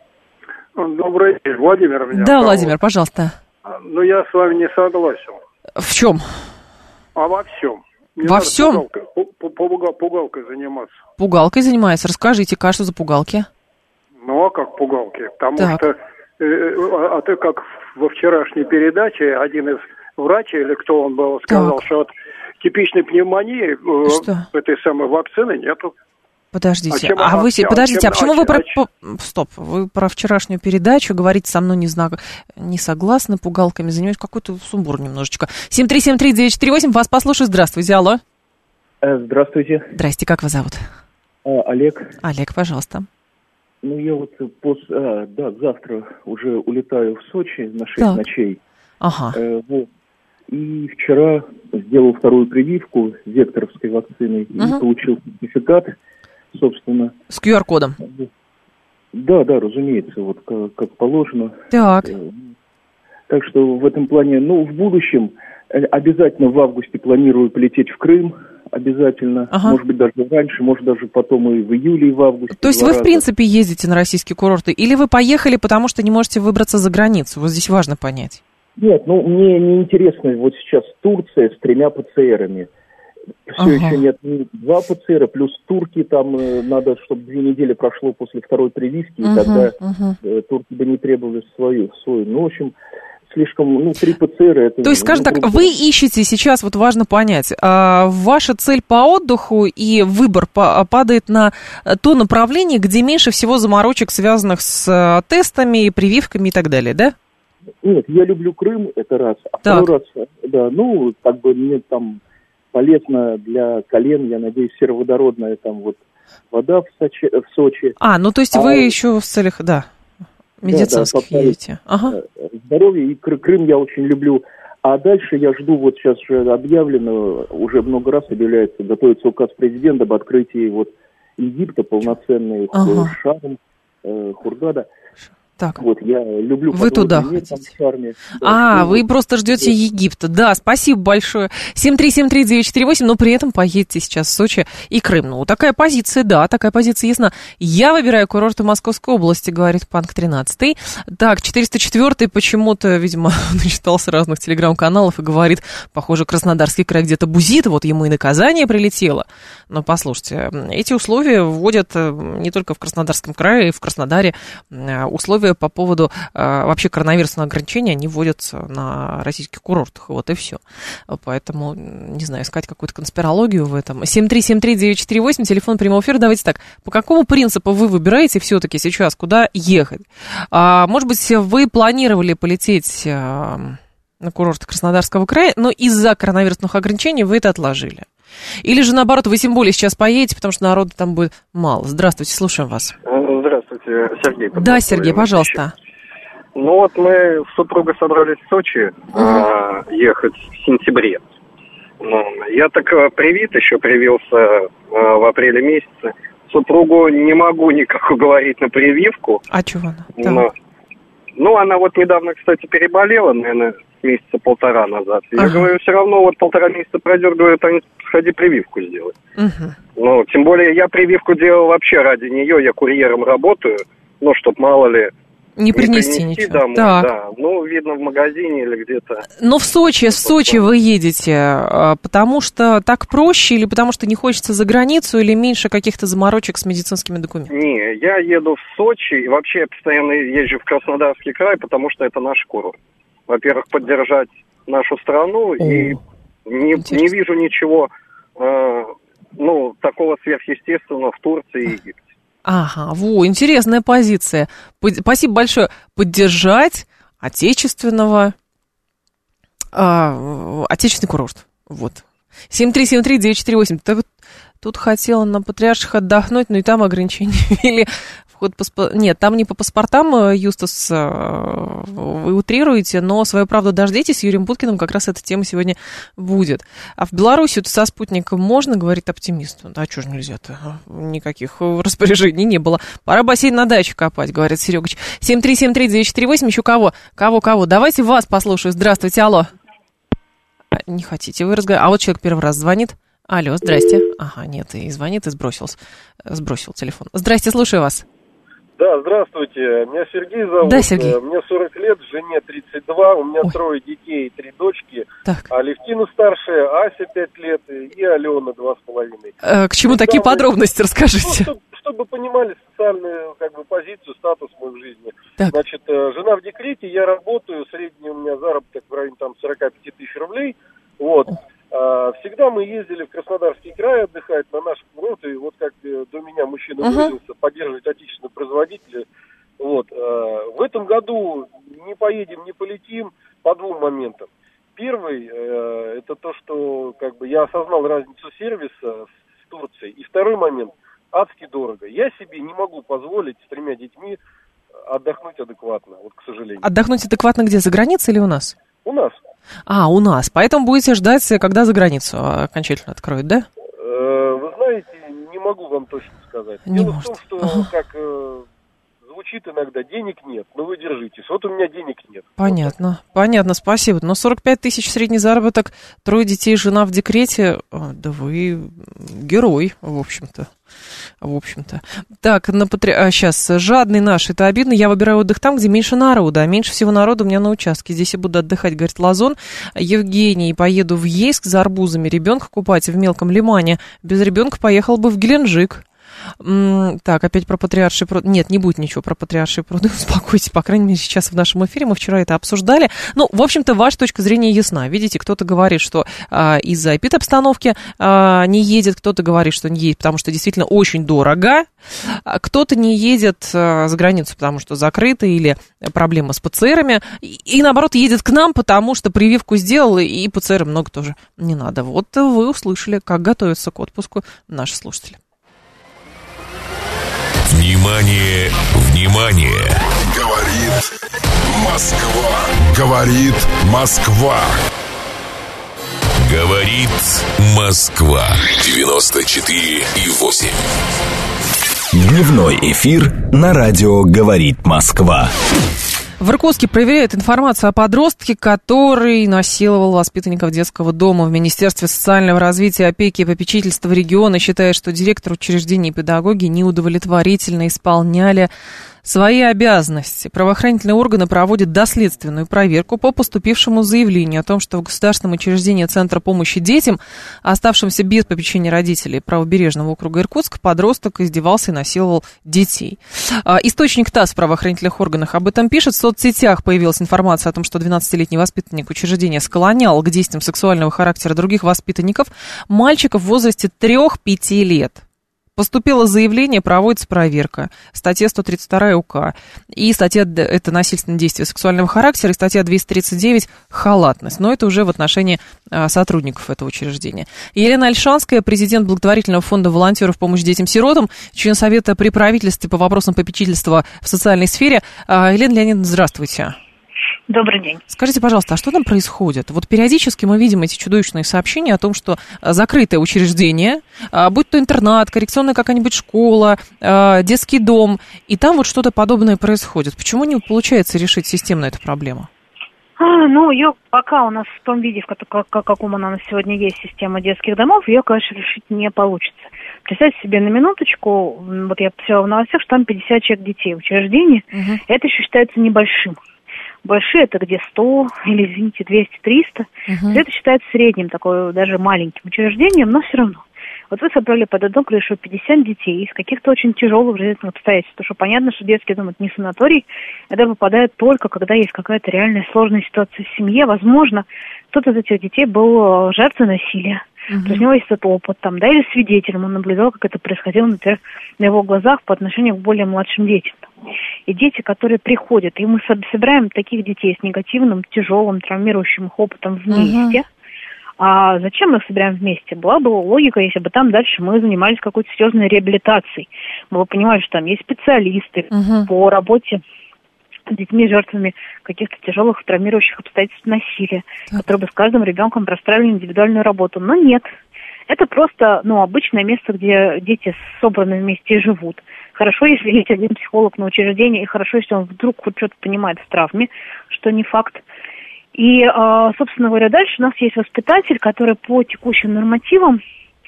Добрый день, Владимир меня. Да, Владимир, пожалуйста. Ну, я с вами не согласен. В чем? А во всем. Не во всем? Пугалкой, пугалкой заниматься. Пугалкой занимается? Расскажите-ка, что за пугалки? Ну, а как пугалки? Потому так. что, э, а ты как во вчерашней передаче один из врачей, или кто он был, сказал, так. что от типичной пневмонии э, этой самой вакцины нету. Подождите, а, а вы, а, подождите, чем, а почему а, вы про... а, Стоп, вы про вчерашнюю передачу говорите, со мной не, знак... не согласны, пугалками занимаюсь, какой-то сумбур немножечко. семь три семь три девять четыре восемь, вас послушаю, здравствуйте, алло. Здравствуйте. Здрасте, как вас зовут? А, Олег. Олег, пожалуйста. Ну, я вот пос... а, да, завтра уже улетаю в Сочи на шесть так. ночей. Ага. Э, вот. И вчера сделал вторую прививку векторовской вакциной uh-huh. и получил сертификат, собственно. С ку ар кодом? Да, да, разумеется, вот как, как положено. Так. Так что в этом плане, ну, в будущем обязательно в августе планирую полететь в Крым, обязательно, ага. может быть, даже раньше, может, даже потом и в июле, и в августе. То есть вы, раза. в принципе, ездите на российские курорты, или вы поехали, потому что не можете выбраться за границу? Вот здесь важно понять. Нет, ну, мне не интересно вот сейчас Турция с тремя ПЦРами. все ага. еще нет два ПЦРа, плюс турки, там э, надо, чтобы две недели прошло после второй прививки, uh-huh, и тогда uh-huh. э, турки бы не требовали свою, свою. Ну, в общем, слишком, ну, три ПЦРа это... То есть, скажем ну, так, вы ищете сейчас, вот важно понять, а, ваша цель по отдыху и выбор по, падает на то направление, где меньше всего заморочек, связанных с а, тестами, прививками и так далее, да? Нет, я люблю Крым, это раз. А так. второй раз, да, ну, как бы мне там полезно для колен, я надеюсь, сероводородная там вот вода в Сочи. В Сочи. А, ну, то есть а, вы еще в целях, да, медицинских да, да, едете. Ага. Здоровье, и Крым я очень люблю. А дальше я жду, вот сейчас же объявлено, уже много раз объявляется, готовится указ президента об открытии вот Египта, полноценный ага. шарм, э, Хургада. Так. Вот, я люблю... Вы туда мир, хотите? Там, шарме, да, а, ну, вы просто ждете Египта. Да, спасибо большое. семь три семь три девять четыре восемь, но при этом поедете сейчас в Сочи и Крым. Ну, такая позиция, да, такая позиция ясна. Я выбираю курорты Московской области, говорит Панк тринадцатый. Так, четыреста четвёртый почему-то, видимо, начитался разных телеграм-каналов и говорит, похоже, Краснодарский край где-то бузит, вот ему и наказание прилетело. Но послушайте, эти условия вводят не только в Краснодарском крае, и в Краснодаре. Условия по поводу э, вообще коронавирусного ограничения, они вводятся на российских курортах, вот и все. Поэтому, не знаю, искать какую-то конспирологию в этом. семь три семь три девять четыре восемь, телефон прямого эфира. Давайте так, по какому принципу вы выбираете все-таки сейчас, куда ехать? А, может быть, вы планировали полететь а, на курорт Краснодарского края, но из-за коронавирусных ограничений вы это отложили? Или же, наоборот, вы тем более сейчас поедете, потому что народу там будет мало? Здравствуйте, слушаем вас. Здравствуйте, Сергей. Да, Сергей, пожалуйста. Ну вот мы с супругой собрались в Сочи uh-huh. э, ехать в сентябре. Ну, я так привит, еще привился э, в апреле месяце. Супругу не могу никак уговорить на прививку. А чего она? Но, ну, она вот недавно, кстати, переболела, наверное, месяца полтора назад. Я ага. говорю, все равно вот полтора месяца пройдет, говорю, Тань, сходи прививку сделай. Угу. Ну, тем более я прививку делал вообще ради нее, я курьером работаю, ну, чтоб мало ли... Не принести, не принести ничего. Домой, так. Да. Ну, видно, в магазине или где-то. Но в Сочи, в Сочи вы едете, потому что так проще, или потому что не хочется за границу, или меньше каких-то заморочек с медицинскими документами? Не, я еду в Сочи, и вообще я постоянно езжу в Краснодарский край, потому что это наш курорт. Во-первых, поддержать нашу страну, О, и не, не вижу ничего, э, ну, такого сверхъестественного в Турции и Египте. Ага, во, интересная позиция. Спасибо большое. Поддержать отечественного, а, отечественный курорт. Вот. семь три семь три девять четыре восемь. Так, тут хотела на Патриарших отдохнуть, но и там ограничения ввели. Вход по... Нет, там не по паспортам, Юстас, вы утрируете, но свою правду дождитесь. С Юрием Путкиным как раз эта тема сегодня будет. А в Беларуси со спутником можно, говорит оптимист. Да, что ж нельзя-то? Никаких распоряжений не было. Пора бассейн на даче копать, говорит Серегач. семь три семь три девять четыре восемь. Еще кого? Кого-кого? Давайте вас послушаю. Здравствуйте, алло. Не хотите вы разговаривать? А вот человек первый раз звонит. Алло, здрасте. Ага, нет, и звонит, и сбросил, сбросил телефон. Здрасте, слушаю вас. Да, здравствуйте. Меня Сергей зовут. Да, Сергей. Мне сорок лет, жене тридцать два, у меня Ой. трое детей, три дочки. Так. Алевтина старшая, Ася пять лет и Алена два с половиной. Э, к чему и такие самые... подробности, расскажите. Ну, чтобы, чтобы понимали социальную как бы, позицию, статус мой в жизни. Так. Значит, жена в декрете, я работаю, средний у меня заработок в районе там сорок пять тысяч рублей. Вот. Всегда мы ездили в Краснодарский край отдыхать на наши курорты. Вот как до меня мужчина uh-huh. выразился, поддерживать отечественных производителей. Вот. В этом году не поедем, не полетим по двум моментам. Первый, это то, что как бы, я осознал разницу сервиса с Турцией. И второй момент, адски дорого. Я себе не могу позволить с тремя детьми отдохнуть адекватно, вот, к сожалению. Отдохнуть адекватно где, за границей или у нас? У нас. А, у нас. Поэтому будете ждать, когда за границу окончательно откроют, да? Вы знаете, не могу вам точно сказать. Не Дело может. в том, что ага. как э, звучит иногда, денег нет, ну вы держитесь, вот у меня денег нет. Понятно, вот понятно, спасибо. Но сорок пять тысяч средний заработок, трое детей, жена в декрете, да вы герой, в общем-то. В общем-то. Так, на патри... а, сейчас, жадный наш, это обидно, я выбираю отдых там, где меньше народа, а меньше всего народа у меня на участке. Здесь я буду отдыхать, говорит Лазон. Евгений, поеду в Ейск за арбузами, ребенка купать в мелком лимане. Без ребенка поехал бы в Геленджик. Так, опять про патриаршие пруды. Нет, не будет ничего про патриаршие пруды, успокойтесь, по крайней мере, сейчас в нашем эфире, мы вчера это обсуждали. Ну, в общем-то, ваша точка зрения ясна. Видите, кто-то говорит, что а, из-за эпидобстановки а, не едет, кто-то говорит, что не едет, потому что действительно очень дорого, а кто-то не едет а, за границу, потому что закрыто, или проблема с ПЦРами, и, и наоборот, едет к нам, потому что прививку сделал, и ПЦР много тоже не надо. Вот вы услышали, как готовятся к отпуску наши слушатели. Внимание, внимание! Говорит Москва. Говорит Москва. Говорит Москва. девяносто четыре и восемь. Дневной эфир на радио «Говорит Москва». В Иркутске проверяют информацию о подростке, который насиловал воспитанников детского дома. В Министерстве социального развития, опеки и попечительства региона считают, что директор учреждений и педагоги неудовлетворительно исполняли свои обязанности. Правоохранительные органы проводят доследственную проверку по поступившему заявлению о том, что в государственном учреждении Центра помощи детям, оставшемся без попечения родителей правобережного округа Иркутск, подросток издевался и насиловал детей. Источник ТАСС в правоохранительных органах об этом пишет. В соцсетях появилась информация о том, что двенадцатилетний воспитанник учреждения склонял к действиям сексуального характера других воспитанников, мальчиков в возрасте трёх-пяти лет. Поступило заявление, проводится проверка. Статья сто тридцать два УК. И статья — это насильственные действия сексуального характера, и статья двести тридцать девять — халатность. Но это уже в отношении а, сотрудников этого учреждения. Елена Альшанская, президент благотворительного фонда волонтеров «Помощь детям-сиротам», член Совета при правительстве по вопросам попечительства в социальной сфере. А, Елена Леонидовна, здравствуйте. Добрый день. Скажите, пожалуйста, а что там происходит? Вот периодически мы видим эти чудовищные сообщения о том, что закрытое учреждение, будь то интернат, коррекционная какая-нибудь школа, детский дом, и там вот что-то подобное происходит. Почему не получается решить системно эту проблему? А, ну, ее пока у нас в том виде, в каком она на сегодня есть, система детских домов, ее, конечно, решить не получится. Представьте себе на минуточку, вот я посмотрела в новостях, что там пятьдесят человек детей в учреждении, угу. Это еще считается небольшим. Большие — это где сто, или, извините, двести-триста. Uh-huh. Это считается средним, такой даже маленьким учреждением, но все равно. Вот вы собрали под одну крышу пятьдесят детей из каких-то очень тяжелых жизненных обстоятельств. Потому что понятно, что детский дом — это не санаторий. Это выпадает только, когда есть какая-то реальная сложная ситуация в семье. Возможно, кто-то из этих детей был жертвой насилия. Uh-huh. То есть у него есть этот опыт, там, да, или свидетелем. Он наблюдал, как это происходило, например, на его глазах по отношению к более младшим детям. И дети, которые приходят, и мы собираем таких детей с негативным, тяжелым, травмирующим их опытом вместе. Uh-huh. А зачем мы их собираем вместе? Была бы логика, если бы там дальше мы занимались какой-то серьезной реабилитацией. Мы бы понимали, что там есть специалисты uh-huh. по работе с детьми, жертвами каких-то тяжелых травмирующих обстоятельств насилия, так. которые бы с каждым ребенком простраивали индивидуальную работу. Но нет. Это просто, ну, обычное место, где дети собраны вместе и живут. Хорошо, если есть один психолог на учреждении, и хорошо, если он вдруг хоть что-то понимает в травме, что не факт. И, собственно говоря, дальше у нас есть воспитатель, который по текущим нормативам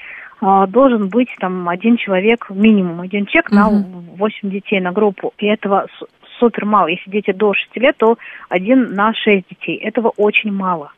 должен быть там один человек, минимум один человек на восемь детей на группу. И этого супер мало. Если дети до шести лет, то один на шесть детей. Этого очень мало.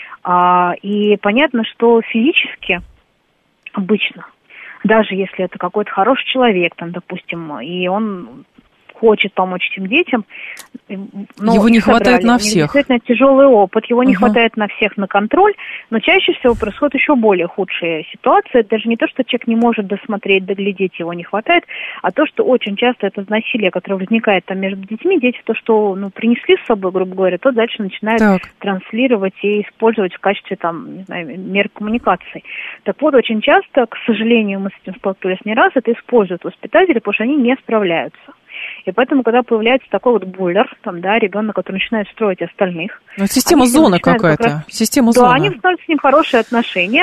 И понятно, что физически обычно, даже если это какой-то хороший человек, там, допустим, и он хочет помочь этим детям, но его не хватает на всех. Действительно тяжелый опыт, его не uh-huh. хватает на всех на контроль, но чаще всего происходит еще более худшая ситуация. Это даже не то, что человек не может досмотреть, доглядеть, его не хватает, а то, что очень часто это насилие, которое возникает там между детьми, дети то, что ну, принесли с собой, грубо говоря, то дальше начинают так. транслировать и использовать в качестве там, не знаю, мер коммуникации. Так вот, очень часто, к сожалению, мы с этим сталкивались не раз, это используют воспитатели, потому что они не справляются. И поэтому, когда появляется такой вот буйлер, там, да, ребенок, который начинает строить остальных. Ну, система зоны какая-то. Как раз, система да, зоны. они становятся с ним хорошие отношения,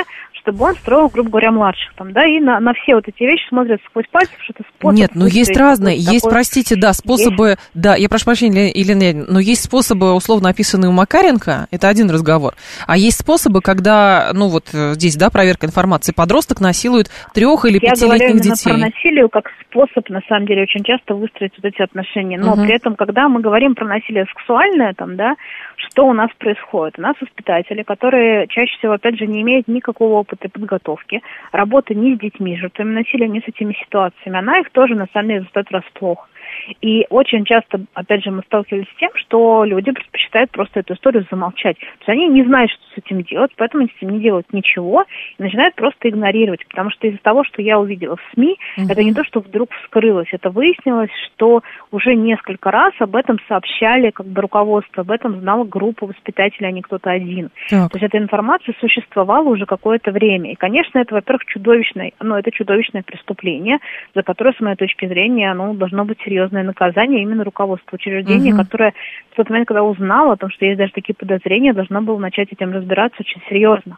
чтобы он строил, грубо говоря, младших там, да, и на, на все вот эти вещи смотрят сквозь пальцы, что это способ. Нет, ну есть разные, есть, такой... простите, да, способы, есть... да, я прошу прощения, Елена, но есть способы, условно описанные у Макаренко, это один разговор, а есть способы, когда, ну вот здесь, да, проверка информации, подросток насилует трех или пятилетних детей. Я говорю именно про насилие как способ, на самом деле, очень часто выстроить вот эти отношения, но угу. при этом, когда мы говорим про насилие сексуальное, там, да, что у нас происходит? У нас воспитатели, которые чаще всего, опять же, не имеют никакого опыта и подготовки, работы ни с детьми, жертвами насилия, ни с этими ситуациями, она их тоже, на самом деле, застает врасплох. И очень часто, опять же, мы сталкивались с тем, что люди предпочитают просто эту историю замолчать. То есть они не знают, что с этим делать, поэтому они с этим не делают ничего и начинают просто игнорировать. Потому что из-за того, что я увидела в СМИ, uh-huh. это не то, что вдруг вскрылось, это выяснилось, что уже несколько раз об этом сообщали как бы руководство, об этом знала группа воспитателей, а не кто-то один. Так. То есть эта информация существовала уже какое-то время. И, конечно, это, во-первых, чудовищное, ну, это чудовищное преступление, за которое, с моей точки зрения, оно должно быть серьезное наказание именно руководство учреждения, угу. которое в тот момент, когда узнало о том, что есть даже такие подозрения, должно было начать этим разбираться очень серьезно.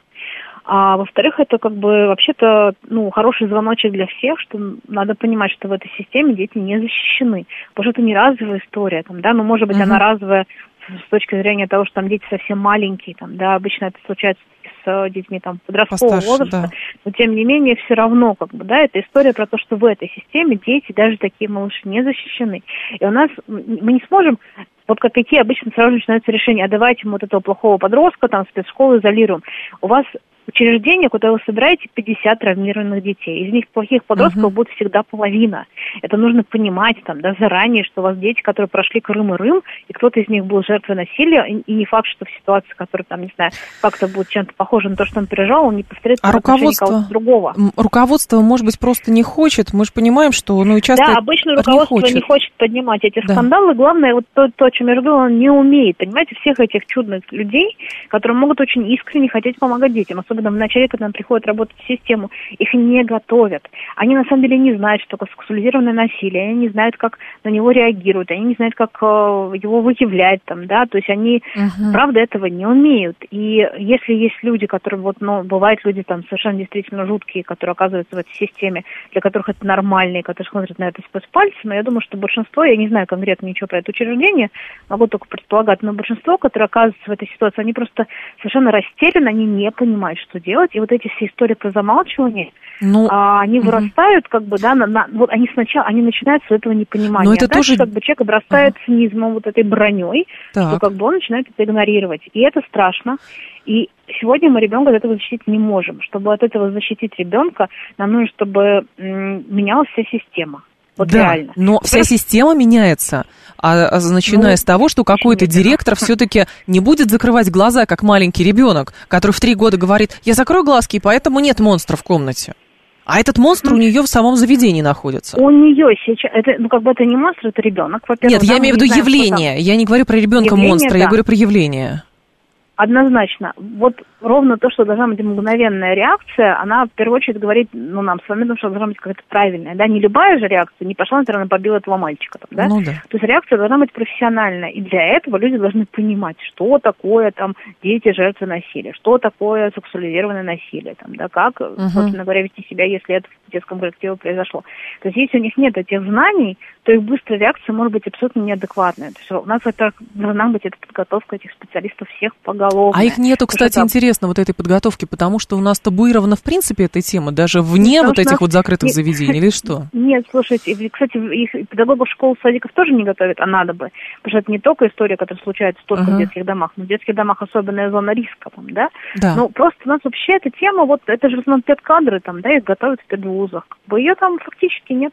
А во-вторых, это как бы вообще-то ну, хороший звоночек для всех, что надо понимать, что в этой системе дети не защищены. Потому что это не разовая история, там, да, ну, может быть, угу. она разовая с точки зрения того, что там дети совсем маленькие, там, да, обычно это случается с детьми там подросткового Постарше, возраста, да. но тем не менее все равно, как бы, да, это история про то, что в этой системе дети, даже такие малыши, не защищены. И у нас, мы не сможем, вот как какие обычно сразу начинаются решения, а давайте мы вот этого плохого подростка, там, спецшколы изолируем. У вас учреждение, куда вы собираете пятьдесят травмированных детей. Из них плохих подростков uh-huh. будет всегда половина. Это нужно понимать там, да, заранее, что у вас дети, которые прошли Крым и Рым, и кто-то из них был жертвой насилия, и, и не факт, что в ситуации, которая там, не знаю, как-то будет чем-то похоже на то, что он пережил, он не повторит а руководство, кого-то другого. Руководство, может быть, просто не хочет. Мы же понимаем, что ну, часто да, обычно руководство не хочет. не хочет поднимать эти да. скандалы. Главное, вот то, то, о чем я говорила, он не умеет. Понимаете, всех этих чудных людей, которые могут очень искренне хотеть помогать детям, особенно в начале, когда они приходят работать в систему, их не готовят. Они на самом деле не знают, что такое сексуализированное насилие, они не знают, как на него реагируют, они не знают, как э, его выявлять, там, да, то есть они, uh-huh. правда, этого не умеют. И если есть люди, которые, вот, ну, бывают люди там совершенно действительно жуткие, которые оказываются в этой системе, для которых это нормально, и которые смотрят на это сквозь пальцы, но я думаю, что большинство, я не знаю конкретно ничего про это учреждение, могу только предполагать, но большинство, которые оказываются в этой ситуации, они просто совершенно растеряны, они не понимают, что делать. И вот эти все истории про замалчивание, ну, а, они угу. вырастают, как бы, да, на, на, вот они сначала, они начинают с этого непонимания. Но это а дальше, тоже... как бы, человек обрастает ага. цинизмом, вот этой броней, так. что, как бы, он начинает это игнорировать. И это страшно. И сегодня мы ребенка от этого защитить не можем. Чтобы от этого защитить ребенка, нам нужно, чтобы м- менялась вся система. Вот да, реально. но вот вся раз... система меняется, а, а, начиная ну, с того, что какой-то директор все-таки не будет закрывать глаза, как маленький ребенок, который в три года говорит, я закрою глазки, и поэтому нет монстра в комнате. А этот монстр у нее в самом заведении находится. У нее сейчас, это, ну как бы это не монстр, это ребенок. Во-первых, нет, я имею в виду явление. Я не говорю про ребенка-монстра, да. я говорю про явление. Однозначно. Вот ровно то, что должна быть мгновенная реакция, она в первую очередь говорит, ну, нам с вами, потому что должна быть какая-то правильная, да, не любая же реакция, не пошла, например, побила этого мальчика, там, да? Ну, да. То есть реакция должна быть профессиональная, и для этого люди должны понимать, что такое, там, дети жертвы насилия, что такое сексуализированное насилие, там, да, как, uh-huh. собственно говоря, вести себя, если это в детском коллективе произошло. То есть если у них нет этих знаний, то их быстрая реакция может быть абсолютно неадекватная. То есть у нас, во-первых, должна быть эта подготовка этих специалистов всех поголовно. А их нету, кстати, что интересно, вот этой подготовки, потому что у нас табуирована, в принципе, эта тема, даже вне потому вот этих нас... вот закрытых заведений, или что? Нет, слушайте, кстати, их педагогов школ, садиков тоже не готовят, а надо бы. Потому что это не только история, которая случается только uh-huh. в детских домах, но в детских домах особенная зона риска, там, да? Да. Ну, просто у нас вообще эта тема, вот, это же в основном педкадры, там, да, их готовят в педвузах. Как бы ее там фактически нет.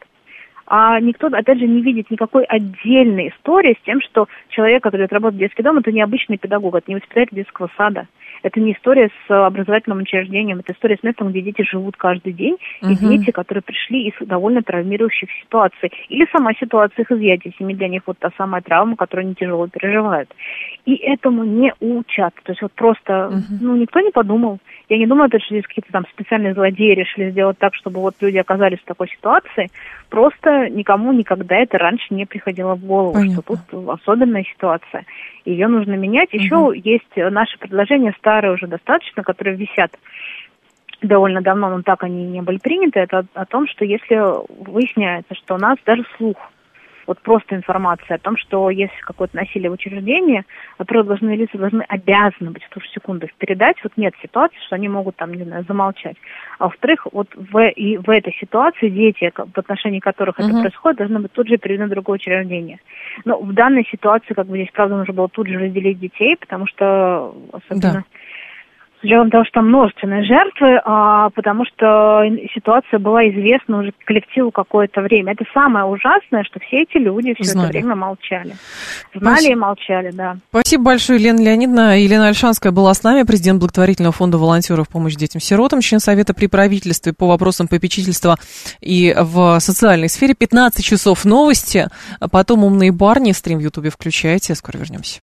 А никто, опять же, не видит никакой отдельной истории с тем, что человек, который работает в детский дом, это не обычный педагог, это не воспитатель детского сада. Это не история с образовательным учреждением, это история с местом, где дети живут каждый день, uh-huh. и дети, которые пришли из довольно травмирующих ситуаций. Или сама ситуация их изъятия семьи, для них вот та самая травма, которую они тяжело переживают. И этому не учат. То есть вот просто, uh-huh. ну, никто не подумал. Я не думаю, что здесь какие-то там специальные злодеи решили сделать так, чтобы вот люди оказались в такой ситуации. Просто никому никогда это раньше не приходило в голову, Понятно. Что тут особенная ситуация. Ее нужно менять. Еще угу. есть наши предложения, старые уже достаточно, которые висят довольно давно, но так они не были приняты, это о, о том, что если выясняется, что у нас даже слух, вот просто информация о том, что есть какое-то насилие в учреждении, во-первых, должны лица должны обязаны быть в ту же секунду передать. Вот нет ситуации, что они могут там, не знаю, замолчать. А во-вторых, вот в, и в этой ситуации дети, в отношении которых uh-huh. это происходит, должны быть тут же переведены в другое учреждение. Но в данной ситуации, как бы здесь, правда, нужно было тут же разделить детей, потому что особенно... Да. С учетом того, что там множественные жертвы, а, потому что ситуация была известна уже коллективу какое-то время. Это самое ужасное, что все эти люди все Знали. это время молчали. Знали Спасибо. и молчали, да. Спасибо большое, Елена Леонидовна. Елена Ольшанская была с нами, президент благотворительного фонда волонтеров «Помощь детям-сиротам», член Совета при правительстве по вопросам попечительства и в социальной сфере. пятнадцать часов новости, а потом «Умные барни». Стрим в Ютубе включайте. Скоро вернемся.